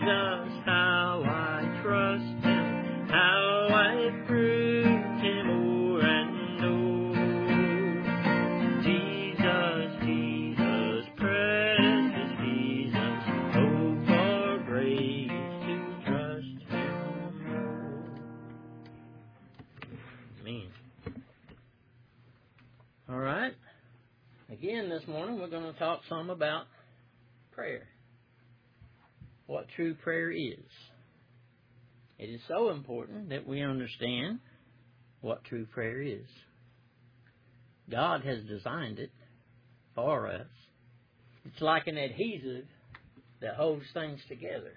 how I trust Him, how I prove Him o'er and o'er. Jesus, Jesus, precious Jesus, oh, for grace to trust Him more. Amen. All right. Again, this morning we're going to talk some about prayer. What true prayer is. It is so important that we understand what true prayer is. God has designed it for us. It's like an adhesive that holds things together.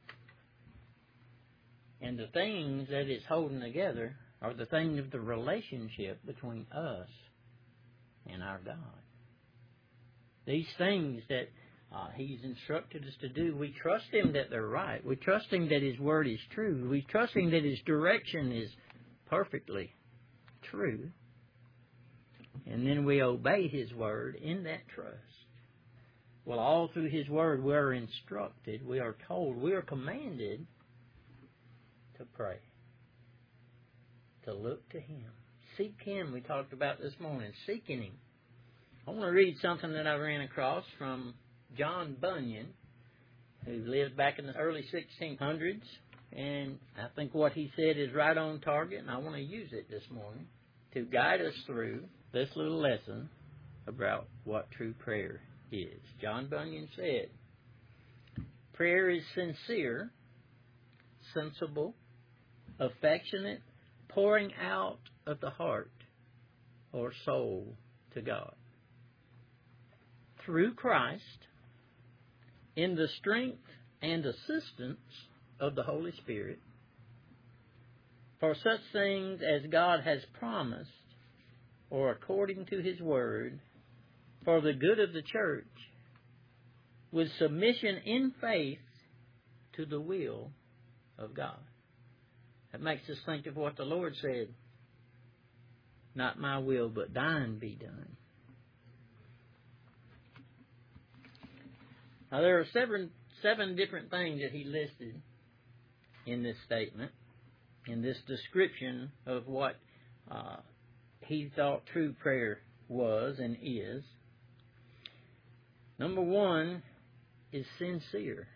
And the things that it's holding together are the things of the relationship between us and our God. These things that He's instructed us to do, we trust Him that they're right. We trust Him that His Word is true. We trust Him that His direction is perfectly true. And then we obey His Word in that trust. Well, all through His Word we are instructed, we are told, we are commanded to pray. To look to Him. Seek Him, we talked about this morning. Seeking Him. I want to read something that I ran across from John Bunyan, who lived back in the early 1600s, and I think what he said is right on target, and I want to use it this morning to guide us through this little lesson about what true prayer is. John Bunyan said, prayer is sincere, sensible, affectionate, pouring out of the heart or soul to God. Through Christ, in the strength and assistance of the Holy Spirit, for such things as God has promised, or according to His Word, for the good of the church, with submission in faith to the will of God. That makes us think of what the Lord said, not my will, but thine be done. Now, there are seven different things that he listed in this statement, in this description of what he thought true prayer was and is. Number one is sincere.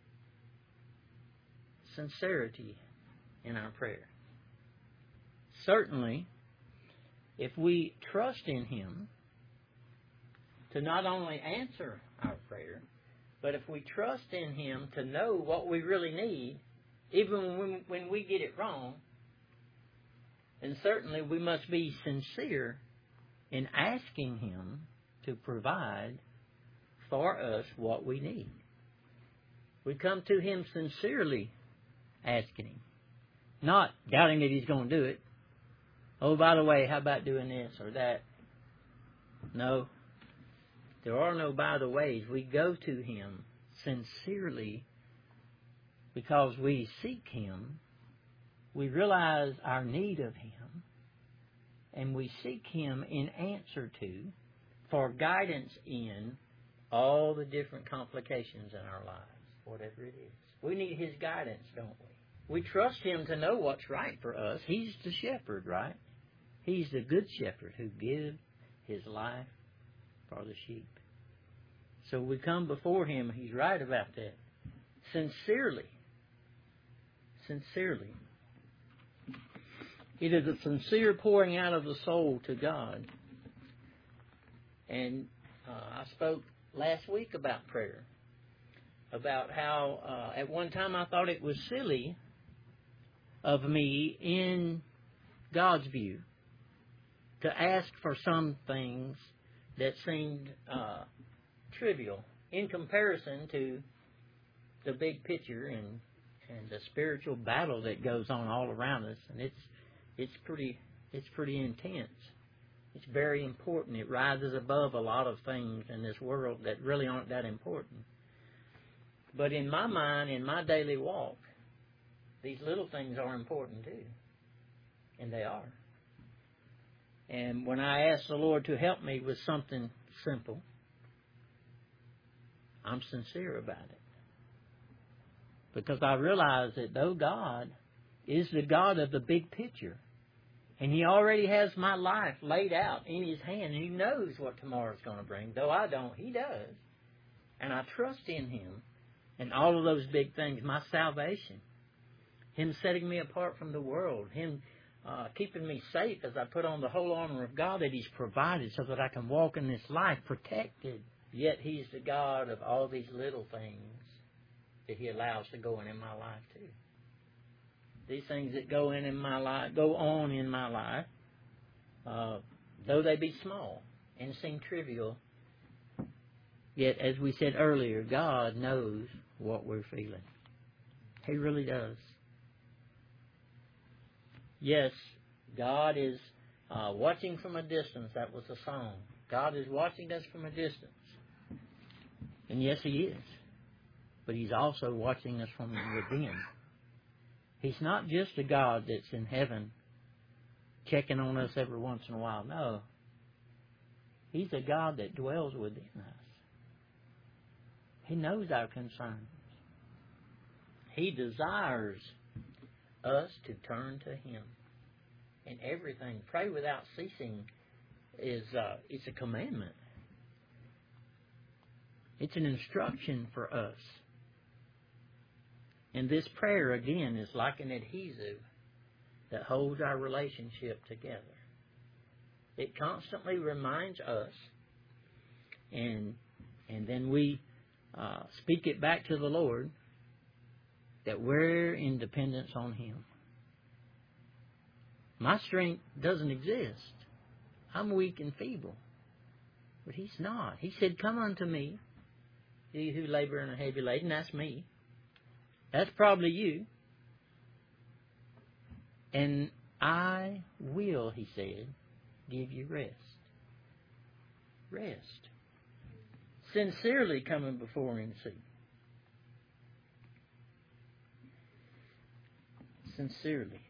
Sincerity in our prayer. Certainly, if we trust in Him to not only answer our prayer, but if we trust in Him to know what we really need, even when we get it wrong, then certainly we must be sincere in asking Him to provide for us what we need. We come to Him sincerely asking Him, not doubting that He's going to do it. Oh, by the way, how about doing this or that? No. There are no by the ways. We go to Him sincerely because we seek Him. We realize our need of Him. And we seek Him in answer to, for guidance in all the different complications in our lives, whatever it is. We need His guidance, don't we? We trust Him to know what's right for us. He's the shepherd, right? He's the good shepherd who gives His life for the sheep. So we come before Him. He's right about that. Sincerely. Sincerely. It is a sincere pouring out of the soul to God. And I spoke last week about prayer. About how at one time I thought it was silly of me in God's view to ask for some things that seemed trivial in comparison to the big picture and the spiritual battle that goes on all around us. And it's pretty intense. It's very important. It rises above a lot of things in this world that really aren't that important. But in my mind, in my daily walk, these little things are important too. And they are. And when I ask the Lord to help me with something simple, I'm sincere about it. Because I realize that though God is the God of the big picture, and He already has my life laid out in His hand, and He knows what tomorrow's going to bring. Though I don't, He does. And I trust in Him and all of those big things, my salvation, Him setting me apart from the world, Him keeping me safe as I put on the whole armor of God that He's provided so that I can walk in this life protected. Yet He's the God of all these little things that He allows to go in my life too. These things that go on in my life, though they be small and seem trivial, yet, as we said earlier, God knows what we're feeling. He really does. Yes, God is watching from a distance. That was the song. God is watching us from a distance. And yes, He is. But He's also watching us from within. He's not just a God that's in heaven checking on us every once in a while. No. He's a God that dwells within us. He knows our concerns. He desires us to turn to Him in everything. Pray without ceasing it's a commandment. It's an instruction for us. And this prayer, again, is like an adhesive that holds our relationship together. It constantly reminds us, and then we speak it back to the Lord, that we're in dependence on Him. My strength doesn't exist. I'm weak and feeble. But He's not. He said, "Come unto me, ye who labor and are heavy laden." That's me. That's probably you. "And I will," He said, "give you rest." Rest. Sincerely coming before Him, see. Sincerely.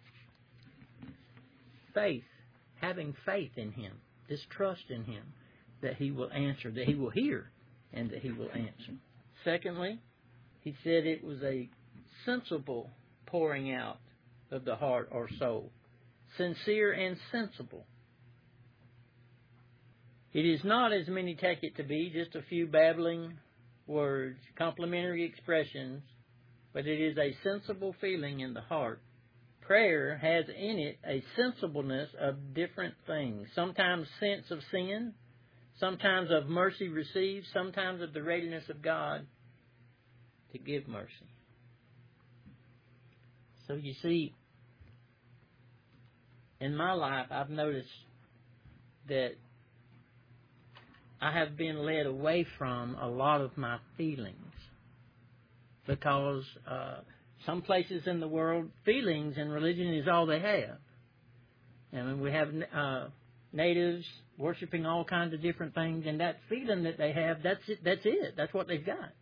Faith. Having faith in Him. This trust in Him that He will answer, that He will hear, and that He will answer. Secondly, He said it was a sensible pouring out of the heart or soul. Sincere and sensible. It is not, as many take it to be, just a few babbling words, complimentary expressions, but it is a sensible feeling in the heart. Prayer has in it a sensibleness of different things. Sometimes sense of sin, sometimes of mercy received, sometimes of the readiness of God to give mercy. So you see, in my life, I've noticed that I have been led away from a lot of my feelings because some places in the world, feelings and religion is all they have. And we have natives worshiping all kinds of different things, and that feeling that they have, that's it. That's what they've got.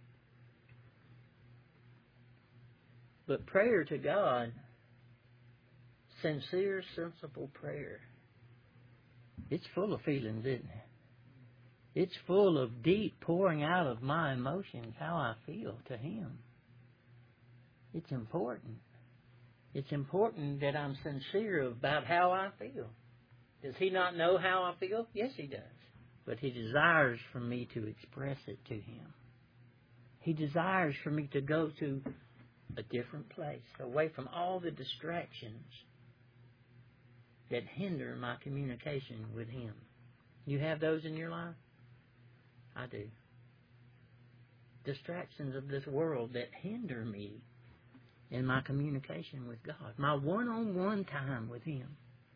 But prayer to God, sincere, sensible prayer, it's full of feelings, isn't it? It's full of deep pouring out of my emotions, how I feel to Him. It's important. It's important that I'm sincere about how I feel. Does He not know how I feel? Yes, He does. But He desires for me to express it to Him. He desires for me to go to a different place, away from all the distractions that hinder my communication with Him. You have those in your life? I do. Distractions of this world that hinder me in my communication with God, my one-on-one time with Him.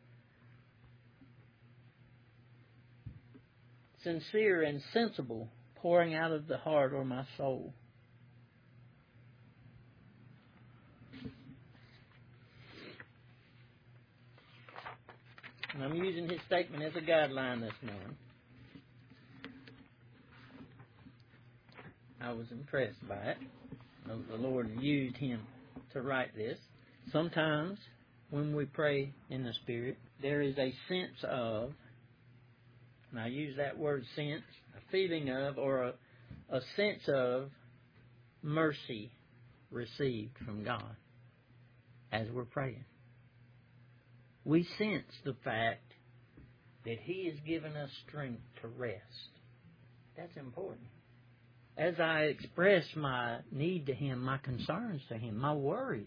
Sincere and sensible pouring out of the heart or my soul. And I'm using his statement as a guideline this morning. I was impressed by it. The Lord used him to write this. Sometimes when we pray in the Spirit, there is a sense of, and I use that word sense, a feeling of, or a sense of mercy received from God as we're praying. We sense the fact that He has given us strength to rest. That's important. As I express my need to Him, my concerns to Him, my worries,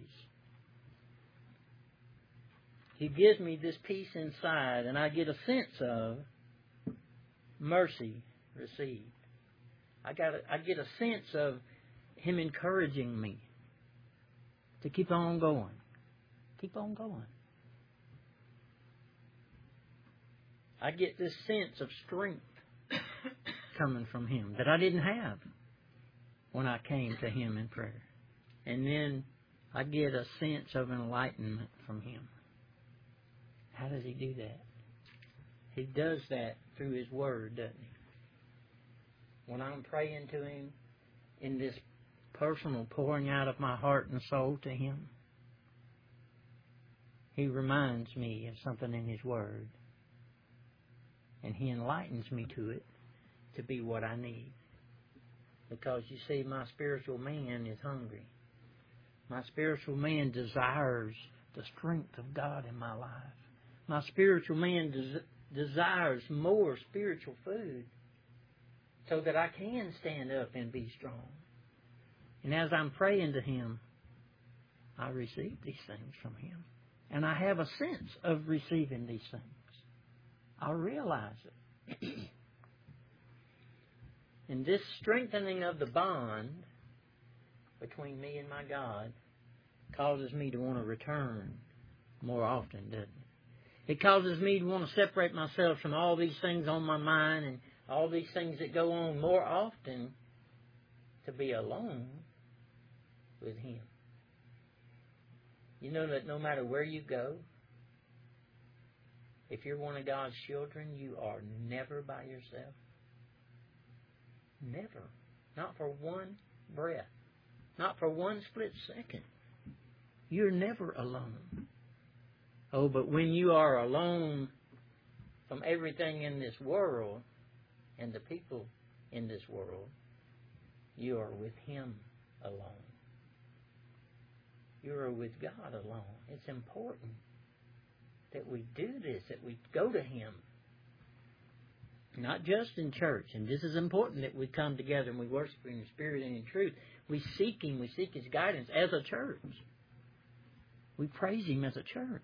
He gives me this peace inside, and I get a sense of mercy received. I get a sense of Him encouraging me to keep on going. Keep on going. I get this sense of strength coming from Him that I didn't have when I came to Him in prayer. And then I get a sense of enlightenment from Him. How does He do that? He does that through His Word, doesn't He? When I'm praying to Him in this personal pouring out of my heart and soul to Him, He reminds me of something in His Word. And He enlightens me to it to be what I need. Because, you see, my spiritual man is hungry. My spiritual man desires the strength of God in my life. My spiritual man desires more spiritual food so that I can stand up and be strong. And as I'm praying to Him, I receive these things from Him. And I have a sense of receiving these things. I realize it. And this strengthening of the bond between me and my God causes me to want to return more often, doesn't it? It causes me to want to separate myself from all these things on my mind and all these things that go on more often to be alone with Him. You know that no matter where you go, if you're one of God's children, you are never by yourself. Never. Not for one breath. Not for one split second. You're never alone. Oh, but when you are alone from everything in this world and the people in this world, you are with Him alone. You are with God alone. It's important that we do this, that we go to Him. Not just in church. And this is important that we come together and we worship Him in spirit and in truth. We seek Him. We seek His guidance as a church. We praise Him as a church.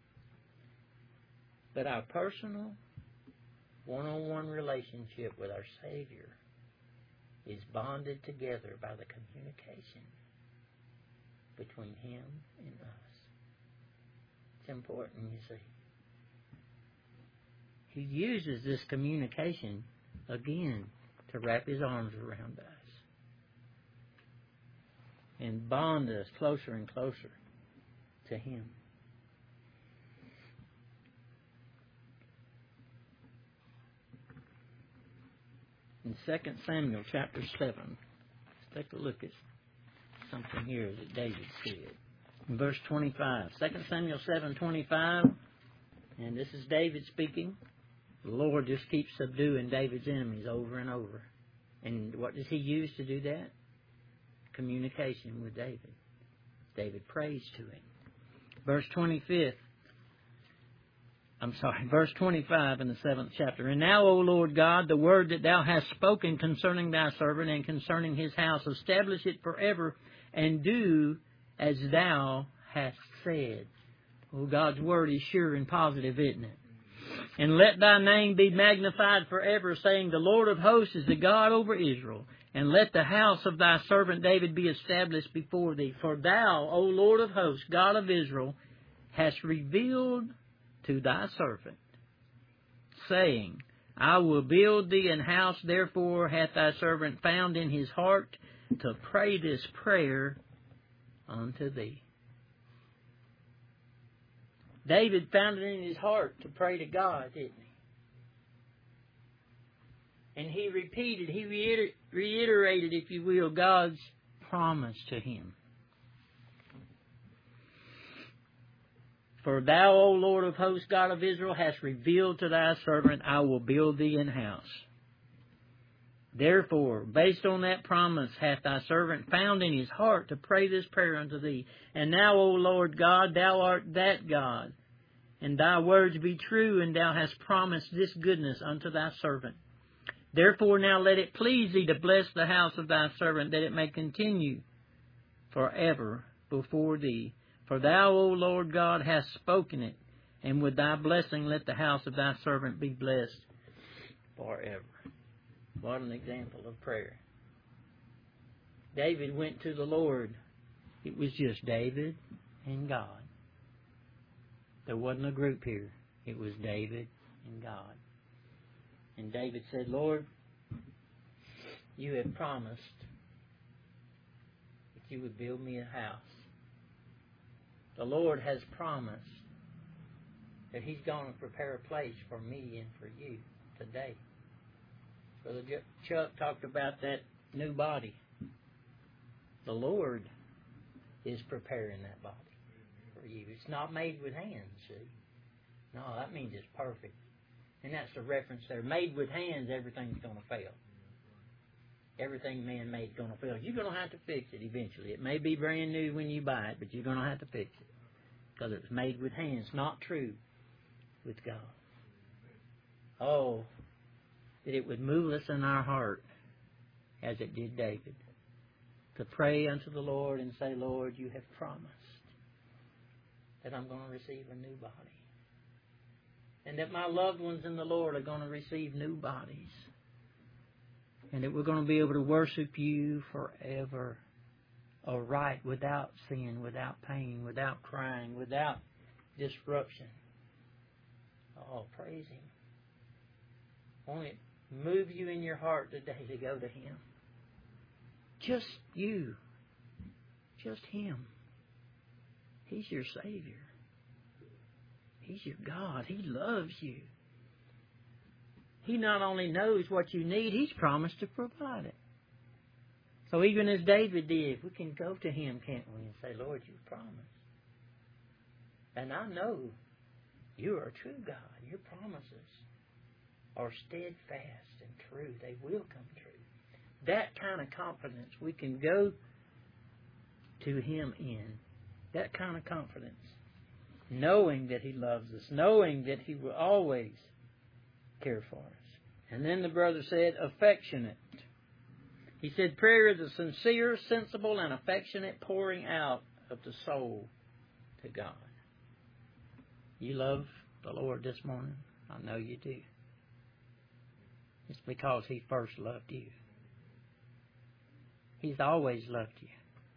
But our personal, one-on-one relationship with our Savior is bonded together by the communication between Him and us. It's important, you see. He uses this communication, again, to wrap His arms around us and bond us closer and closer to Him. In 2 Samuel chapter 7, let's take a look at something here that David said. In verse 25, 2 Samuel 7:25, and this is David speaking. The Lord just keeps subduing David's enemies over and over. And what does He use to do that? Communication with David. David prays to Him. Verse 25 in the 7th chapter. And now, O Lord God, the word that Thou hast spoken concerning Thy servant and concerning his house, establish it forever and do as Thou hast said. Oh, God's word is sure and positive, isn't it? And let Thy name be magnified forever, saying, the Lord of hosts is the God over Israel. And let the house of Thy servant David be established before Thee. For Thou, O Lord of hosts, God of Israel, hast revealed to Thy servant, saying, I will build Thee an house, therefore hath Thy servant found in his heart to pray this prayer unto Thee. David found it in his heart to pray to God, didn't he? And he reiterated, if you will, God's promise to him. For Thou, O Lord of hosts, God of Israel, hast revealed to Thy servant, I will build Thee an house. Therefore, based on that promise, hath thy servant found in his heart to pray this prayer unto thee. And now, O Lord God, thou art that God, and thy words be true, and thou hast promised this goodness unto thy servant. Therefore now let it please thee to bless the house of thy servant, that it may continue forever before thee. For thou, O Lord God, hast spoken it, and with thy blessing let the house of thy servant be blessed forever. What an example of prayer. David went to the Lord. It was just David and God. There wasn't a group here. It was David and God. And David said, Lord, you have promised that you would build me a house. The Lord has promised that He's going to prepare a place for me and for you today. Brother Chuck talked about that new body. The Lord is preparing that body for you. It's not made with hands, see? No, that means it's perfect. And that's the reference there. Made with hands, everything's going to fail. Everything man-made is going to fail. You're going to have to fix it eventually. It may be brand new when you buy it, but you're going to have to fix it. Because it was made with hands, not true with God. Oh, that it would move us in our heart, as it did David, to pray unto the Lord and say, Lord, you have promised that I'm going to receive a new body. And that my loved ones in the Lord are going to receive new bodies. And that we're going to be able to worship you forever. Aright, without sin, without pain, without crying, without disruption. Oh, praise Him. Won't it move you in your heart today to go to Him? Just you. Just Him. He's your Savior. He's your God. He loves you. He not only knows what you need, He's promised to provide it. So even as David did, we can go to Him, can't we, and say, Lord, you promised. And I know you are a true God. Your promises are steadfast and true. They will come true. That kind of confidence we can go to Him in. That kind of confidence. Knowing that He loves us. Knowing that He will always care for us. And then the brother said, affectionate. He said, prayer is a sincere, sensible, and affectionate pouring out of the soul to God. You love the Lord this morning? I know you do. It's because He first loved you. He's always loved you.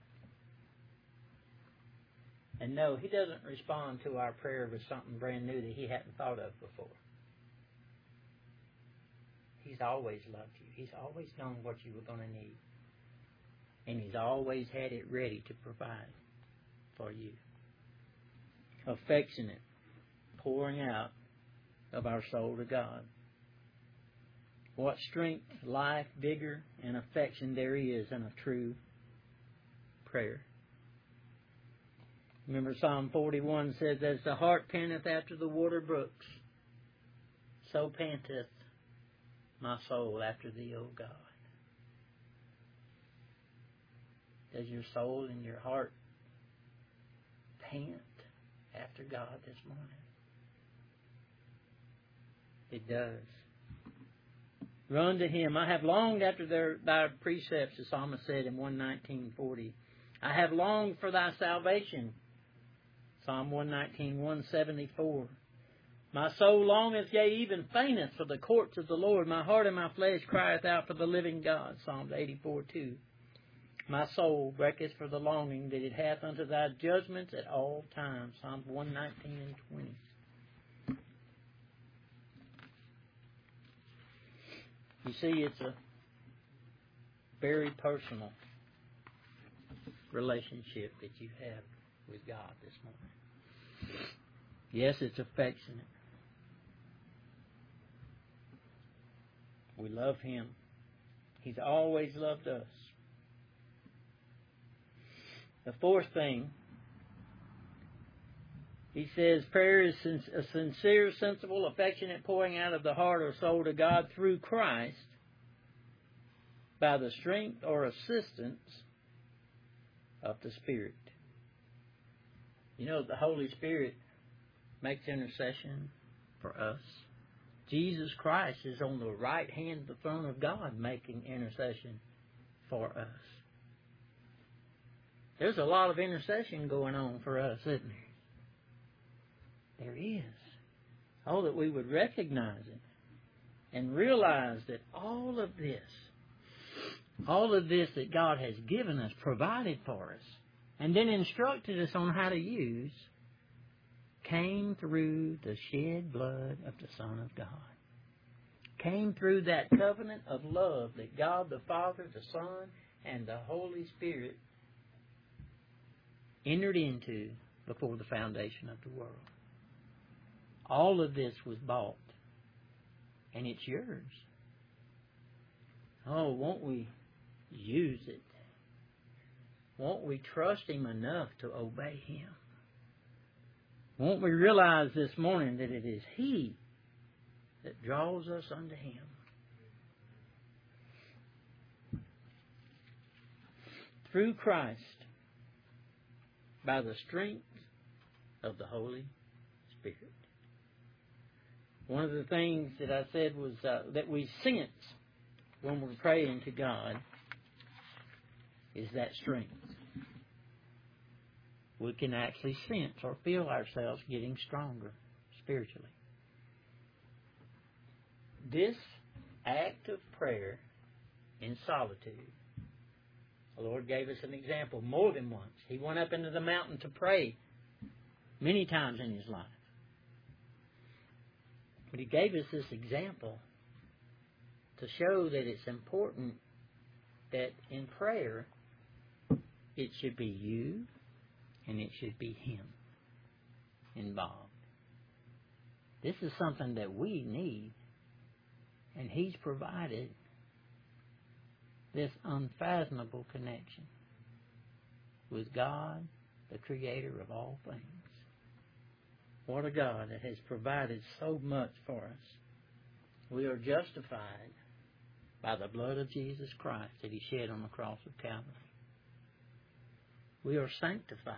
And no, He doesn't respond to our prayer with something brand new that He hadn't thought of before. He's always loved you. He's always known what you were going to need. And He's always had it ready to provide for you. Affectionate, pouring out of our soul to God. What strength, life, vigor, and affection there is in a true prayer. Remember Psalm 41 says, as the heart panteth after the water brooks, so panteth my soul after Thee, O God. Does your soul and your heart pant after God this morning? It does. Run to Him. I have longed after Thy precepts, the psalmist said in 119:40. I have longed for Thy salvation. Psalm 119, 174. My soul longeth, yea, even fainteth for the courts of the Lord. My heart and my flesh crieth out for the living God. Psalms 84:2. My soul breaketh for the longing that it hath unto Thy judgments at all times. Psalms 119 and 20. You see, it's a very personal relationship that you have with God this morning. Yes, it's affectionate. We love Him. He's always loved us. The fourth thing, he says, prayer is a sincere, sensible, affectionate pouring out of the heart or soul to God through Christ by the strength or assistance of the Spirit. You know, the Holy Spirit makes intercession for us. Jesus Christ is on the right hand of the throne of God making intercession for us. There's a lot of intercession going on for us, isn't there? There is. Oh, that we would recognize it and realize that all of this that God has given us, provided for us, and then instructed us on how to use, came through the shed blood of the Son of God. Came through that covenant of love that God the Father, the Son, and the Holy Spirit entered into before the foundation of the world. All of this was bought, and it's yours. Oh, won't we use it? Won't we trust Him enough to obey Him? Won't we realize this morning that it is He that draws us unto Him? Through Christ, by the strength of the Holy Spirit. One of the things that I said was that we sense when we're praying to God is that strength. We can actually sense or feel ourselves getting stronger spiritually. This act of prayer in solitude, the Lord gave us an example more than once. He went up into the mountain to pray many times in His life. But He gave us this example to show that it's important that in prayer it should be you and it should be Him involved. This is something that we need, and He's provided this unfathomable connection with God, the Creator of all things. What a God that has provided so much for us. We are justified by the blood of Jesus Christ that He shed on the cross of Calvary. We are sanctified.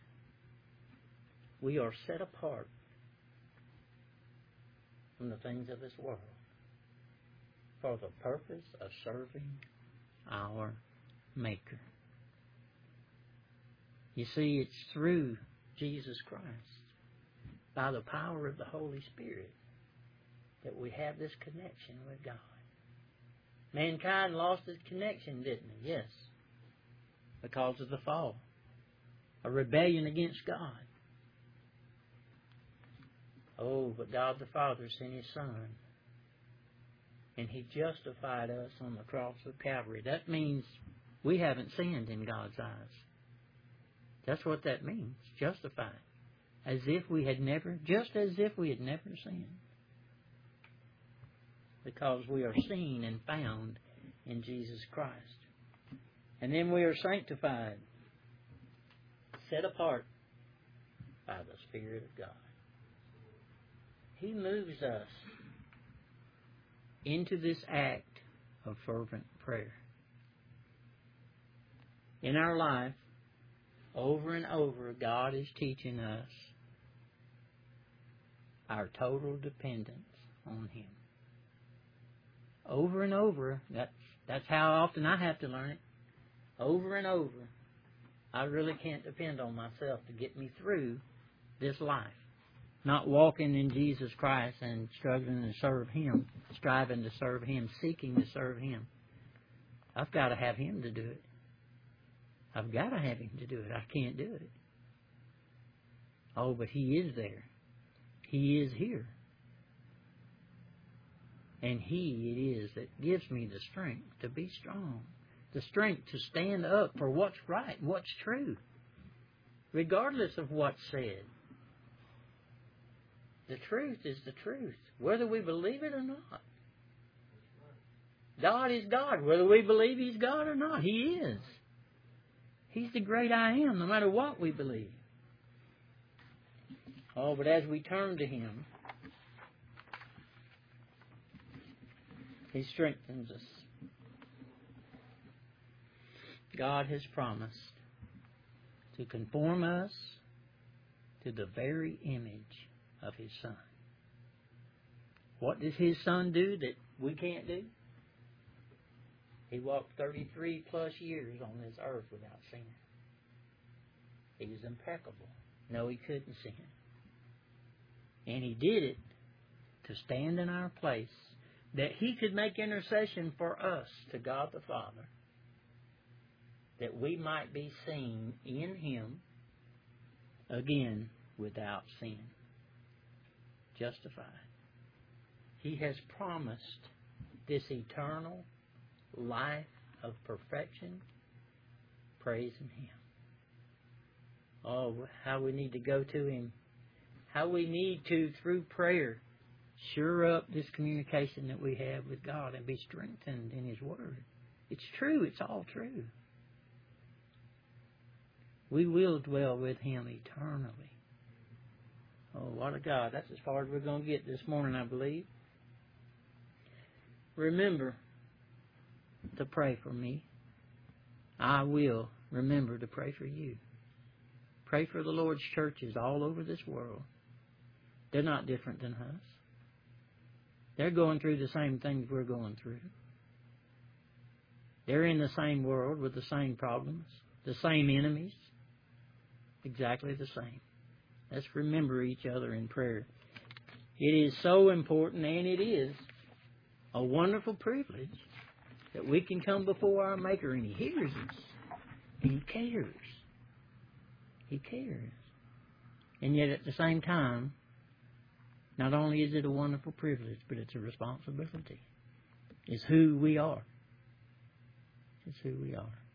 We are set apart from the things of this world for the purpose of serving our Maker. You see, it's through Jesus Christ, by the power of the Holy Spirit, that we have this connection with God. Mankind lost its connection, didn't it? Yes. Because of the fall. A rebellion against God. Oh, but God the Father sent His Son. And He justified us on the cross of Calvary. That means we haven't sinned in God's eyes. That's what that means. Justified. Just as if we had never sinned. Because we are seen and found in Jesus Christ. And then we are sanctified, set apart by the Spirit of God. He moves us into this act of fervent prayer. In our life, over and over, God is teaching us our total dependence on Him. Over and over, that's how often I have to learn it. Over and over, I really can't depend on myself to get me through this life. Not walking in Jesus Christ and struggling to serve Him, striving to serve Him, seeking to serve Him. I've got to have Him to do it. I've got to have Him to do it. I can't do it. Oh, but He is there. He is here. And He it is that gives me the strength to be strong. The strength to stand up for what's right, what's true. Regardless of what's said. The truth is the truth, whether we believe it or not. God is God, whether we believe He's God or not. He is. He's the great I am, no matter what we believe. Oh, but as we turn to Him, He strengthens us. God has promised to conform us to the very image of His Son. What does His Son do that we can't do? He walked 33 plus years on this earth without sin. He was impeccable. No, He couldn't sin. And He did it to stand in our place, that He could make intercession for us to God the Father, that we might be seen in Him, again, without sin, justified. He has promised this eternal life of perfection. Praising Him. Oh, how we need to go to Him. How we need to, through prayer, sure up this communication that we have with God and be strengthened in His Word. It's true. It's all true. We will dwell with Him eternally. Oh, what a God. That's as far as we're going to get this morning, I believe. Remember to pray for me. I will remember to pray for you. Pray for the Lord's churches all over this world. They're not different than us. They're going through the same things we're going through. They're in the same world with the same problems, the same enemies, exactly the same. Let's remember each other in prayer. It is so important, and it is a wonderful privilege that we can come before our Maker, and He hears us, and He cares. He cares. And yet at the same time, not only is it a wonderful privilege, but it's a responsibility. It's who we are. It's who we are.